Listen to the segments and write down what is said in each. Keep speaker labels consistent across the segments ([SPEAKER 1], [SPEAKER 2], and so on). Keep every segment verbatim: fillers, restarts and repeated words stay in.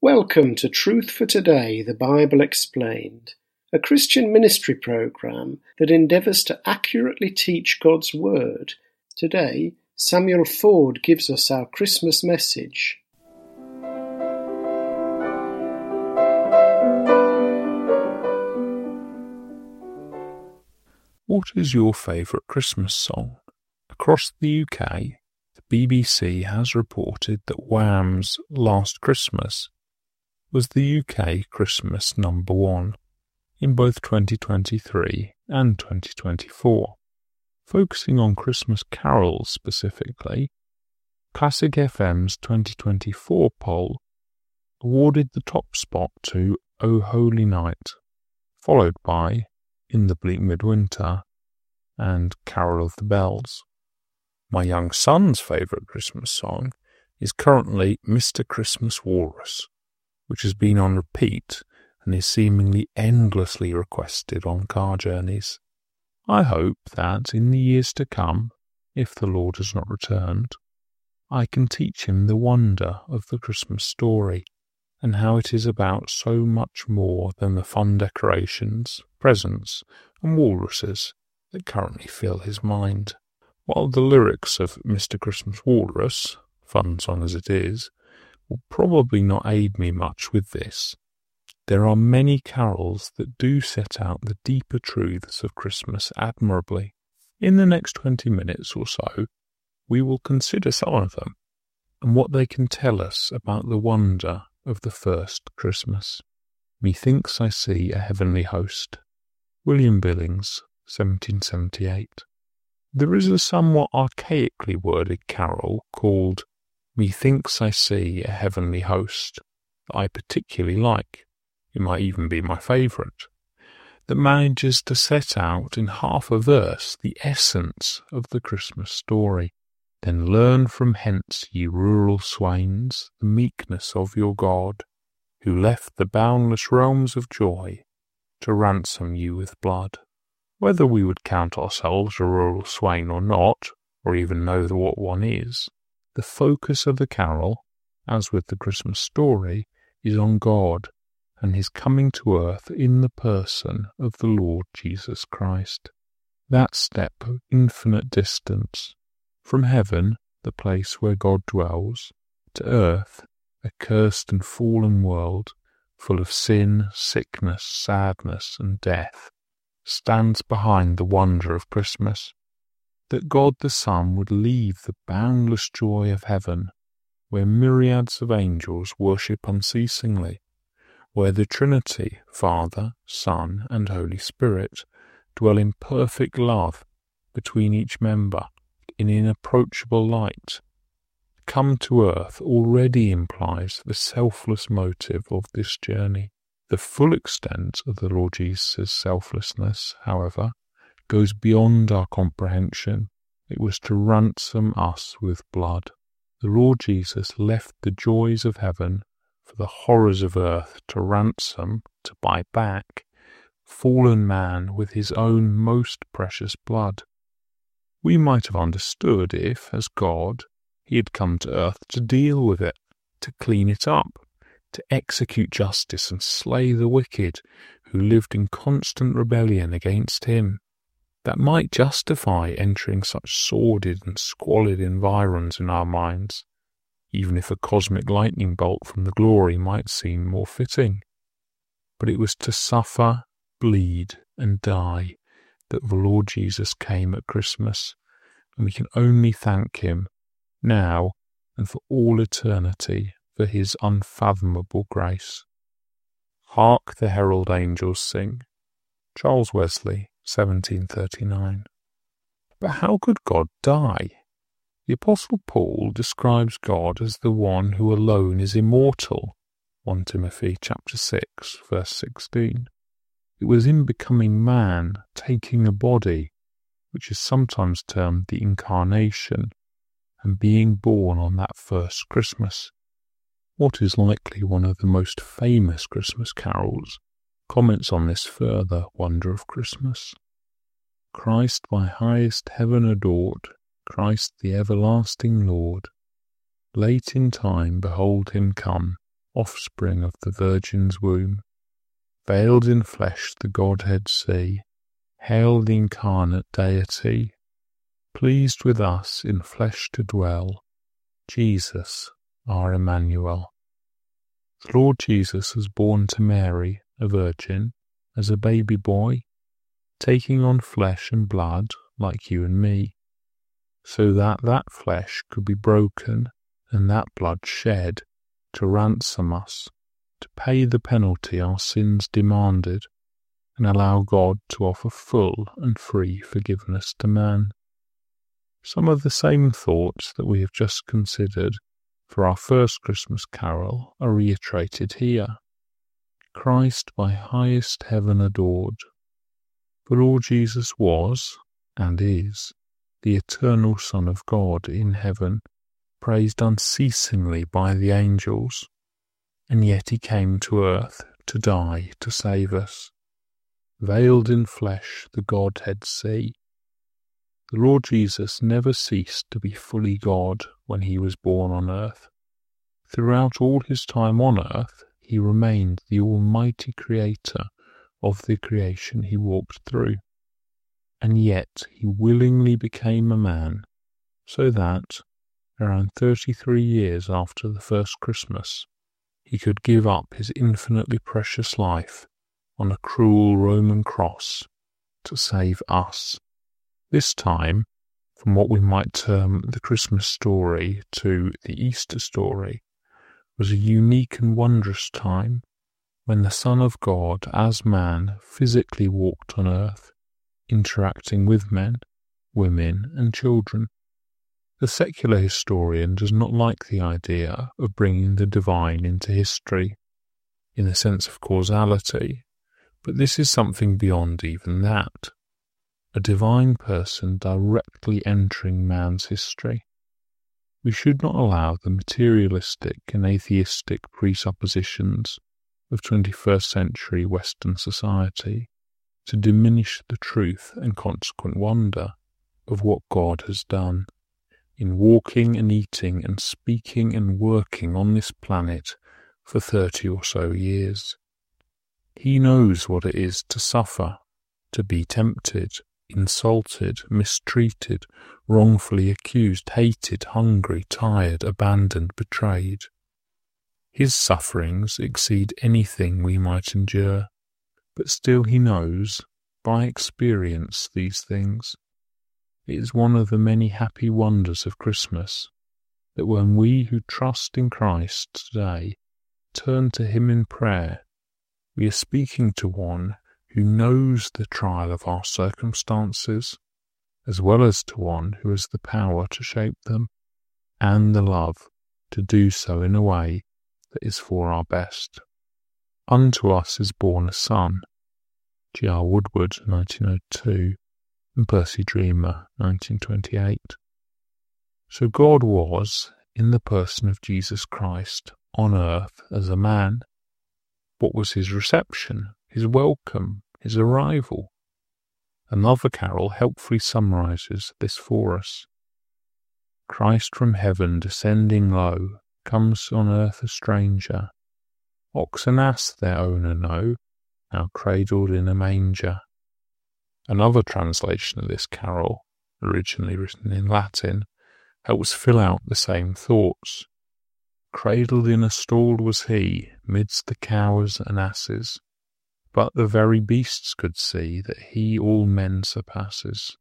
[SPEAKER 1] Welcome to Truth for Today, the Bible Explained, a Christian ministry program that endeavours to accurately teach God's Word. Today, Samuel Ford gives us our Christmas message.
[SPEAKER 2] What is your favourite Christmas song? Across the U K, the B B C has reported that Wham's Last Christmas was the U K Christmas number one in both twenty twenty-three and twenty twenty-four. Focusing on Christmas carols specifically, Classic F M's twenty twenty-four poll awarded the top spot to O Holy Night, followed by In the Bleak Midwinter and Carol of the Bells. My young son's favourite Christmas song is currently Mister Christmas Walrus, which has been on repeat and is seemingly endlessly requested on car journeys. I hope that in the years to come, if the Lord has not returned, I can teach him the wonder of the Christmas story and how it is about so much more than the fun decorations, presents, and walruses that currently fill his mind. While the lyrics of Mister Christmas Walrus, fun song as it is, will probably not aid me much with this, there are many carols that do set out the deeper truths of Christmas admirably. In the next twenty minutes or so, we will consider some of them and what they can tell us about the wonder of the first Christmas. Methinks I see a heavenly host. William Billings, seventeen seventy-eight. There is a somewhat archaically worded carol called Methinks I see a heavenly host that I particularly like. It might even be my favourite, that manages to set out in half a verse the essence of the Christmas story. Then learn from hence, ye rural swains, the meekness of your God, who left the boundless realms of joy to ransom you with blood. Whether we would count ourselves a rural swain or not, or even know what one is, the focus of the carol, as with the Christmas story, is on God and his coming to earth in the person of the Lord Jesus Christ. That step of infinite distance, from heaven, the place where God dwells, to earth, a cursed and fallen world, full of sin, sickness, sadness, and death, stands behind the wonder of Christmas. That God the Son would leave the boundless joy of heaven, where myriads of angels worship unceasingly, where the Trinity, Father, Son, and Holy Spirit, dwell in perfect love between each member, in inapproachable light. Come to earth already implies the selfless motive of this journey. The full extent of the Lord Jesus' selflessness, however, goes beyond our comprehension. It was to ransom us with blood. The Lord Jesus left the joys of heaven for the horrors of earth to ransom, to buy back, fallen man with his own most precious blood. We might have understood if, as God, he had come to earth to deal with it, to clean it up, to execute justice and slay the wicked who lived in constant rebellion against him. That might justify entering such sordid and squalid environs in our minds, even if a cosmic lightning bolt from the glory might seem more fitting. But it was to suffer, bleed, and die that the Lord Jesus came at Christmas, and we can only thank him, now and for all eternity, for his unfathomable grace. Hark the herald angels sing. Charles Wesley, seventeen thirty-nine. But how could God die? The Apostle Paul describes God as the one who alone is immortal, First Timothy chapter six, verse sixteen. It was in becoming man, taking a body, which is sometimes termed the Incarnation, and being born on that first Christmas. What is likely one of the most famous Christmas carols comments on this further wonder of Christmas. Christ by highest heaven adored, Christ the everlasting Lord, late in time behold him come, offspring of the Virgin's womb. Veiled in flesh the Godhead see, hail the incarnate deity, pleased with us in flesh to dwell, Jesus, our Emmanuel. The Lord Jesus was born to Mary, a virgin, as a baby boy, taking on flesh and blood like you and me, so that that flesh could be broken and that blood shed to ransom us, to pay the penalty our sins demanded, and allow God to offer full and free forgiveness to man. Some of the same thoughts that we have just considered for our first Christmas carol are reiterated here. Christ by highest heaven adored. For Lord Jesus was, and is, the eternal Son of God in heaven, praised unceasingly by the angels, and yet he came to earth to die to save us. Veiled in flesh the Godhead see. The Lord Jesus never ceased to be fully God when he was born on earth. Throughout all his time on earth, he remained the almighty creator of the creation he walked through. And yet he willingly became a man, so that, around thirty-three years after the first Christmas, he could give up his infinitely precious life on a cruel Roman cross to save us. This time, from what we might term the Christmas story to the Easter story, was a unique and wondrous time when the Son of God as man physically walked on earth, interacting with men, women and children. The secular historian does not like the idea of bringing the divine into history, in the sense of causality, but this is something beyond even that. A divine person directly entering man's history. We should not allow the materialistic and atheistic presuppositions of twenty-first century Western society to diminish the truth and consequent wonder of what God has done in walking and eating and speaking and working on this planet for thirty or so years. He knows what it is to suffer, to be tempted, insulted, mistreated, wrongfully accused, hated, hungry, tired, abandoned, betrayed. His sufferings exceed anything we might endure, but still he knows, by experience, these things. It is one of the many happy wonders of Christmas that when we who trust in Christ today turn to him in prayer, we are speaking to one who knows the trial of our circumstances, as well as to one who has the power to shape them, and the love to do so in a way that is for our best. Unto us is born a son. G R Woodward, nineteen oh two, and Percy Dreamer, nineteen twenty-eight. So God was, in the person of Jesus Christ, on earth as a man. What was his reception, his welcome, his arrival? Another carol helpfully summarizes this for us. Christ from heaven descending low, comes on earth a stranger. Ox and ass their owner know, now cradled in a manger. Another translation of this carol, originally written in Latin, helps fill out the same thoughts. Cradled in a stall was he, midst the cows and asses, but the very beasts could see that he all men surpasses.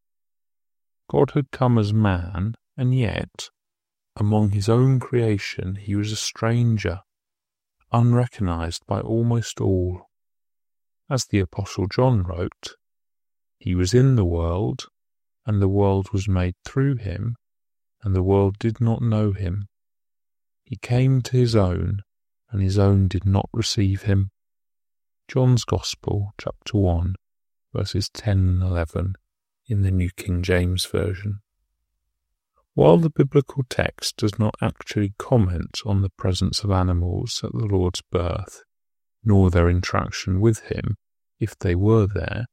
[SPEAKER 2] God had come as man, and yet, among his own creation he was a stranger, unrecognized by almost all. As the Apostle John wrote, he was in the world, and the world was made through him, and the world did not know him. He came to his own, and his own did not receive him. John's Gospel, chapter one, verses ten and eleven, in the New King James Version. While the biblical text does not actually comment on the presence of animals at the Lord's birth, nor their interaction with him, if they were there,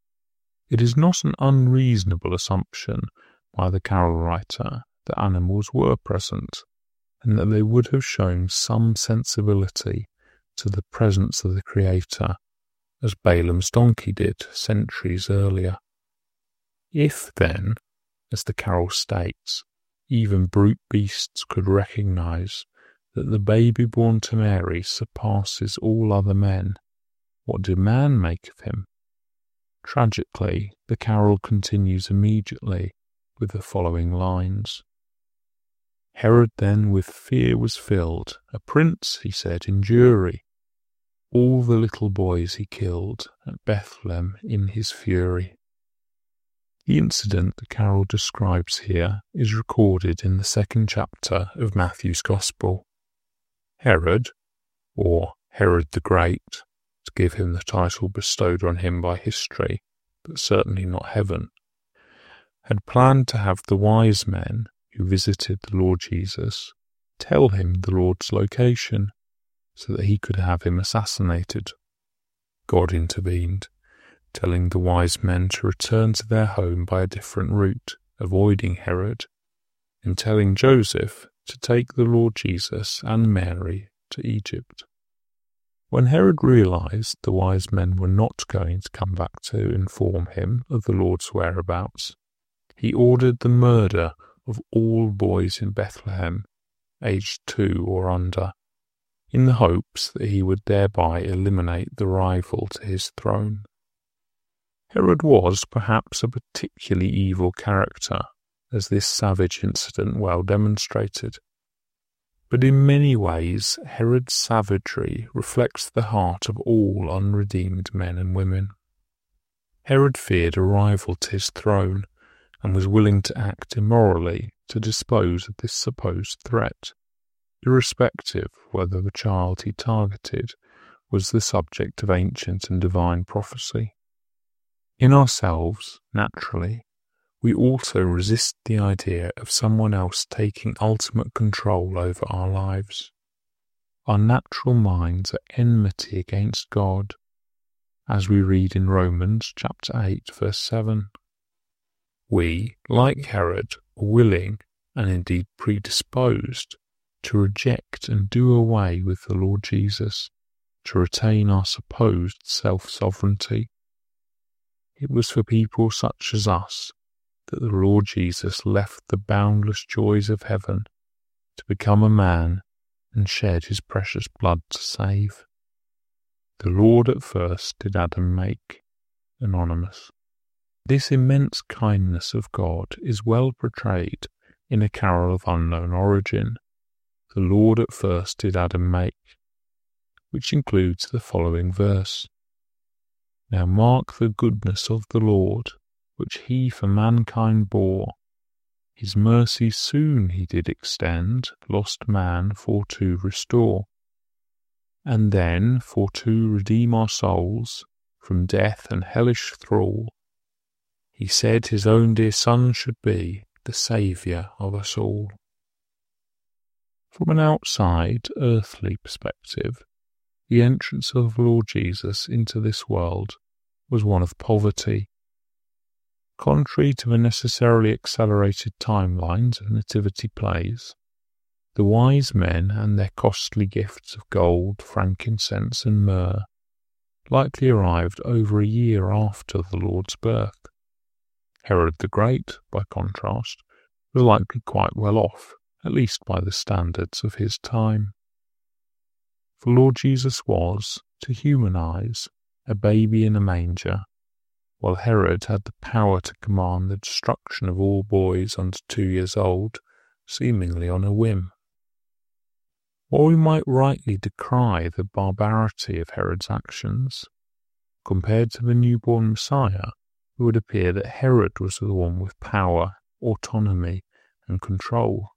[SPEAKER 2] it is not an unreasonable assumption by the carol writer that animals were present, and that they would have shown some sensibility to the presence of the Creator, as Balaam's donkey did centuries earlier. If, then, as the carol states, even brute beasts could recognize that the baby born to Mary surpasses all other men, what did man make of him? Tragically, the carol continues immediately with the following lines. Herod then with fear was filled, a prince, he said, in jury. All the little boys he killed at Bethlehem in his fury. The incident the carol describes here is recorded in the second chapter of Matthew's Gospel. Herod, or Herod the Great, to give him the title bestowed on him by history, but certainly not heaven, had planned to have the wise men who visited the Lord Jesus tell him the Lord's location so that he could have him assassinated. God intervened, telling the wise men to return to their home by a different route, avoiding Herod, and telling Joseph to take the Lord Jesus and Mary to Egypt. When Herod realized the wise men were not going to come back to inform him of the Lord's whereabouts, he ordered the murder of all boys in Bethlehem, aged two or under, in the hopes that he would thereby eliminate the rival to his throne. Herod was perhaps a particularly evil character, as this savage incident well demonstrated. But in many ways, Herod's savagery reflects the heart of all unredeemed men and women. Herod feared a rival to his throne, and was willing to act immorally to dispose of this supposed threat, irrespective of whether the child he targeted was the subject of ancient and divine prophecy. In ourselves, naturally, we also resist the idea of someone else taking ultimate control over our lives. Our natural minds are enmity against God, as we read in Romans chapter eight, verse seven. We, like Herod, are willing, and indeed predisposed, to reject and do away with the Lord Jesus, to retain our supposed self-sovereignty. It was for people such as us that the Lord Jesus left the boundless joys of heaven to become a man and shed his precious blood to save. The Lord at first did Adam make. Anonymous. This immense kindness of God is well portrayed in a carol of unknown origin, The Lord at first did Adam make, which includes the following verse. Now mark the goodness of the Lord, which he for mankind bore. His mercy soon he did extend, lost man for to restore. And then for to redeem our souls from death and hellish thrall, he said his own dear Son should be the Saviour of us all. From an outside, earthly perspective, the entrance of the Lord Jesus into this world was one of poverty. Contrary to the necessarily accelerated timelines of nativity plays, the wise men and their costly gifts of gold, frankincense and myrrh likely arrived over a year after the Lord's birth. Herod the Great, by contrast, was likely quite well off, at least by the standards of his time. For Lord Jesus was, to human eyes, a baby in a manger, while Herod had the power to command the destruction of all boys under two years old, seemingly on a whim. While we might rightly decry the barbarity of Herod's actions, compared to the newborn Messiah, it would appear that Herod was the one with power, autonomy, and control.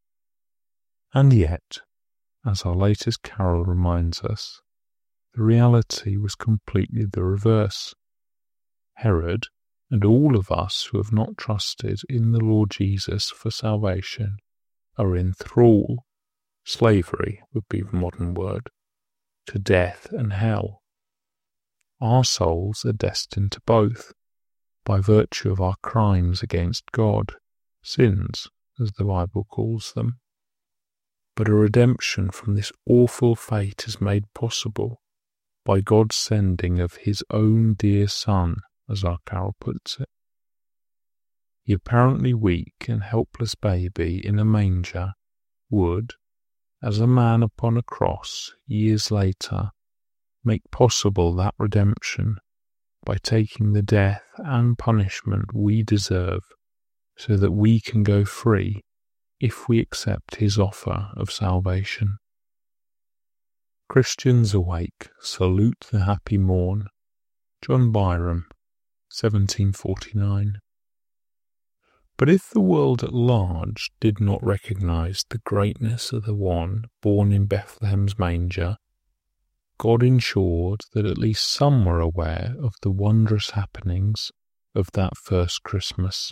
[SPEAKER 2] And yet, as our latest carol reminds us, the reality was completely the reverse. Herod, and all of us who have not trusted in the Lord Jesus for salvation, are in thrall, slavery would be the modern word, to death and hell. Our souls are destined to both, by virtue of our crimes against God, sins, as the Bible calls them. but a redemption from this awful fate is made possible by God's sending of his own dear Son, as our carol puts it. The apparently weak and helpless baby in a manger would, as a man upon a cross years later, make possible that redemption by taking the death and punishment we deserve, so that we can go free if we accept his offer of salvation. Christians awake, salute the happy morn. John Byrom, seventeen forty-nine. But if the world at large did not recognize the greatness of the one born in Bethlehem's manger, God ensured that at least some were aware of the wondrous happenings of that first Christmas.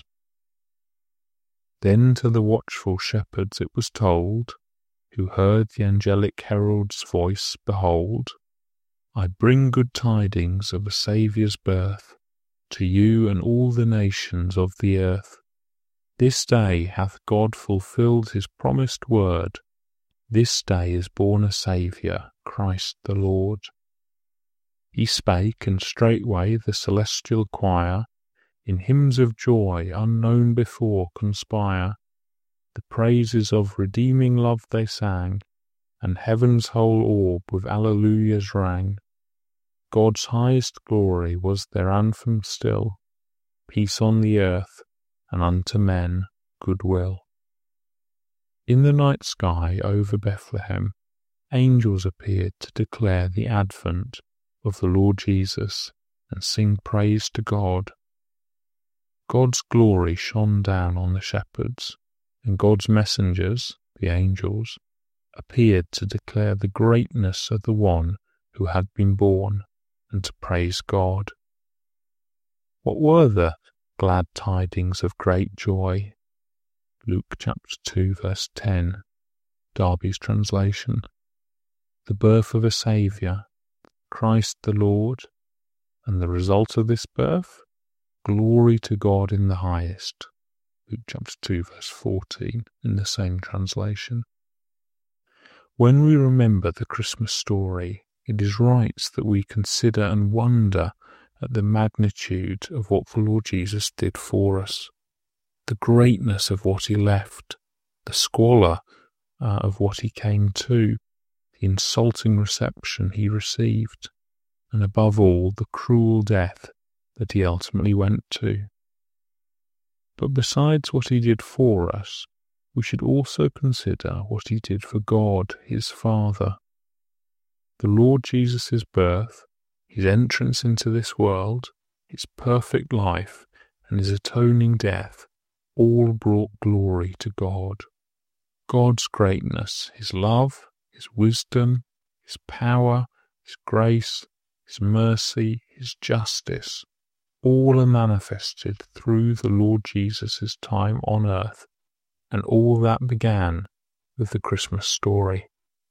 [SPEAKER 2] Then to the watchful shepherds it was told, who heard the angelic herald's voice, behold, I bring good tidings of a Saviour's birth to you and all the nations of the earth. This day hath God fulfilled his promised word. This day is born a Saviour, Christ the Lord. He spake, and straightway the celestial choir in hymns of joy unknown before conspire. The praises of redeeming love they sang, and heaven's whole orb with alleluias rang. God's highest glory was their anthem still, peace on the earth, and unto men goodwill. In the night sky over Bethlehem, angels appeared to declare the advent of the Lord Jesus and sing praise to God. God's glory shone down on the shepherds, and God's messengers, the angels, appeared to declare the greatness of the one who had been born and to praise God. What were the glad tidings of great joy? Luke chapter two verse ten, Darby's translation. The birth of a Saviour, Christ the Lord, and the result of this birth, glory to God in the highest. Luke chapter two verse fourteen in the same translation. When we remember the Christmas story, it is right that we consider and wonder at the magnitude of what the Lord Jesus did for us, the greatness of what he left, the squalor uh, of what he came to, the insulting reception he received, and above all, the cruel death that he ultimately went to. But besides what he did for us, we should also consider what he did for God, his Father. The Lord Jesus' birth, his entrance into this world, his perfect life, and his atoning death all brought glory to God. God's greatness, his love, his wisdom, his power, his grace, his mercy, his justice, all are manifested through the Lord Jesus' time on earth, and all that began with the Christmas story.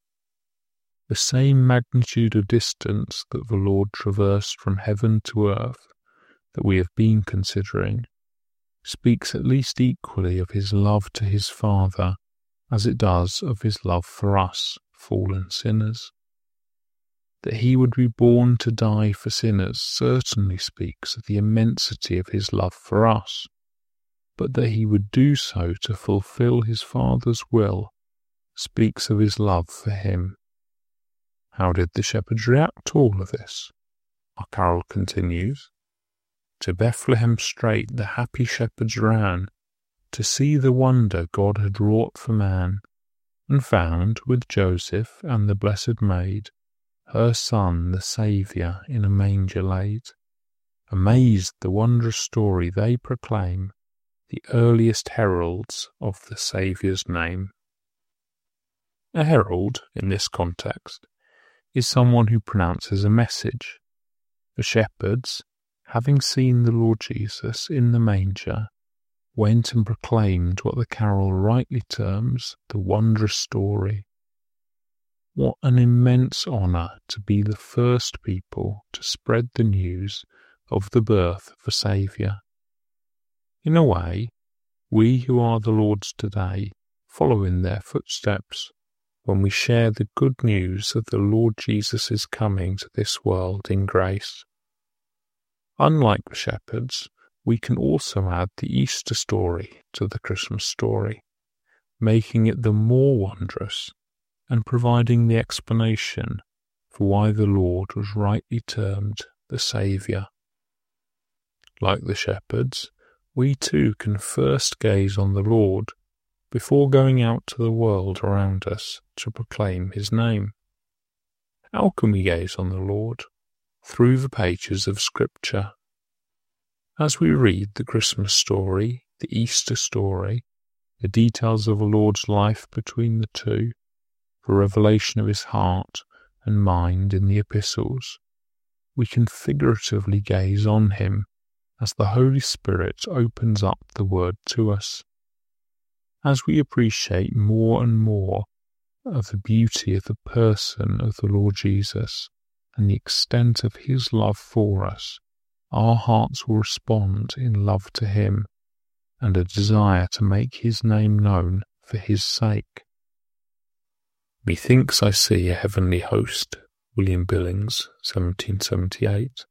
[SPEAKER 2] The same magnitude of distance that the Lord traversed from heaven to earth that we have been considering speaks at least equally of his love to his Father as it does of his love for us, fallen sinners. That he would be born to die for sinners certainly speaks of the immensity of his love for us, but that he would do so to fulfill his Father's will speaks of his love for him. How did the shepherds react to all of this? Our carol continues. To Bethlehem straight the happy shepherds ran, to see the wonder God had wrought for man, and found, with Joseph and the blessed maid, her Son, the Saviour, in a manger laid. Amazed the wondrous story they proclaim, the earliest heralds of the Saviour's name. A herald, in this context, is someone who pronounces a message. The shepherds, having seen the Lord Jesus in the manger, went and proclaimed what the carol rightly terms the wondrous story. What an immense honour to be the first people to spread the news of the birth of a Saviour. In a way, we who are the Lord's today follow in their footsteps, when we share the good news that the Lord Jesus is coming to this world in grace. Unlike the shepherds, we can also add the Easter story to the Christmas story, making it the more wondrous and providing the explanation for why the Lord was rightly termed the Saviour. Like the shepherds, we too can first gaze on the Lord before going out to the world around us to proclaim his name. How can we gaze on the Lord? Through the pages of Scripture. As we read the Christmas story, the Easter story, the details of the Lord's life between the two, the revelation of his heart and mind in the epistles, we can figuratively gaze on him as the Holy Spirit opens up the Word to us. As we appreciate more and more of the beauty of the person of the Lord Jesus and the extent of his love for us, our hearts will respond in love to him and a desire to make his name known for his sake. Methinks I see a heavenly host, William Billings, seventeen seventy-eight.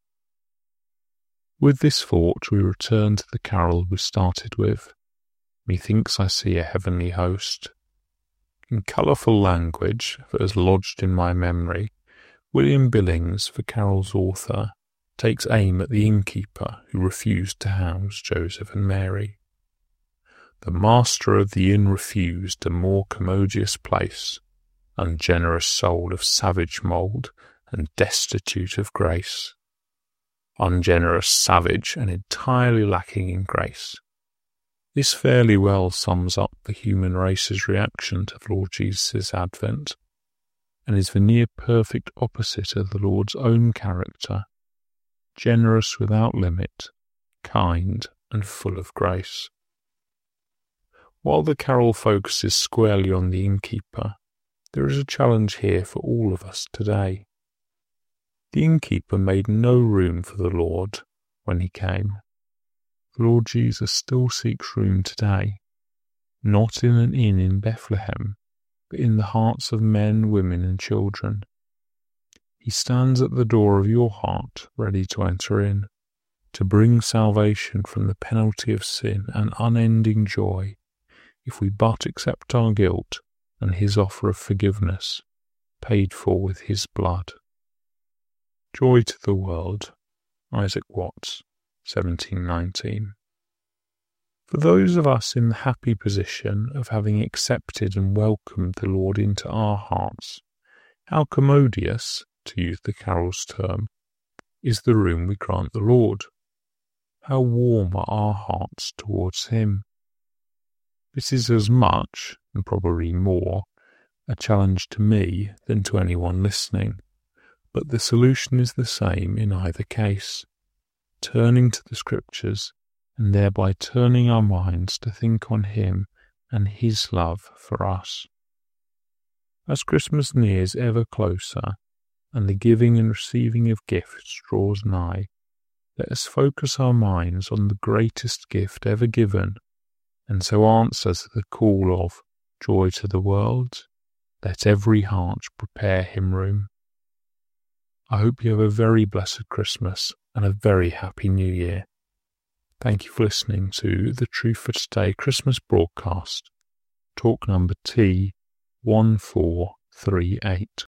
[SPEAKER 2] With this thought we return to the carol we started with, Methinks I see a heavenly host. In colourful language that has lodged in my memory, William Billings, the carol's author, takes aim at the innkeeper who refused to house Joseph and Mary. The master of the inn refused a more commodious place, ungenerous soul of savage mould and destitute of grace. Ungenerous, savage, and entirely lacking in grace. This fairly well sums up the human race's reaction to the Lord Jesus' advent, and is the near perfect opposite of the Lord's own character, generous without limit, kind, and full of grace. While the carol focuses squarely on the innkeeper, there is a challenge here for all of us today. The innkeeper made no room for the Lord when he came. The Lord Jesus still seeks room today, not in an inn in Bethlehem, but in the hearts of men, women, and children. He stands at the door of your heart, ready to enter in, to bring salvation from the penalty of sin and unending joy, if we but accept our guilt and his offer of forgiveness, paid for with his blood. Joy to the world. Isaac Watts, seventeen nineteen. For those of us in the happy position of having accepted and welcomed the Lord into our hearts, how commodious, to use the carol's term, is the room we grant the Lord. How warm are our hearts towards him. This is as much, and probably more, a challenge to me than to anyone listening, but the solution is the same in either case, turning to the Scriptures and thereby turning our minds to think on him and his love for us. As Christmas nears ever closer, and the giving and receiving of gifts draws nigh, let us focus our minds on the greatest gift ever given, and so answer to the call of joy to the world. Let every heart prepare him room. I hope you have a very blessed Christmas and a very happy New Year. Thank you for listening to the Truth for Today Christmas broadcast, talk number T one four three eight.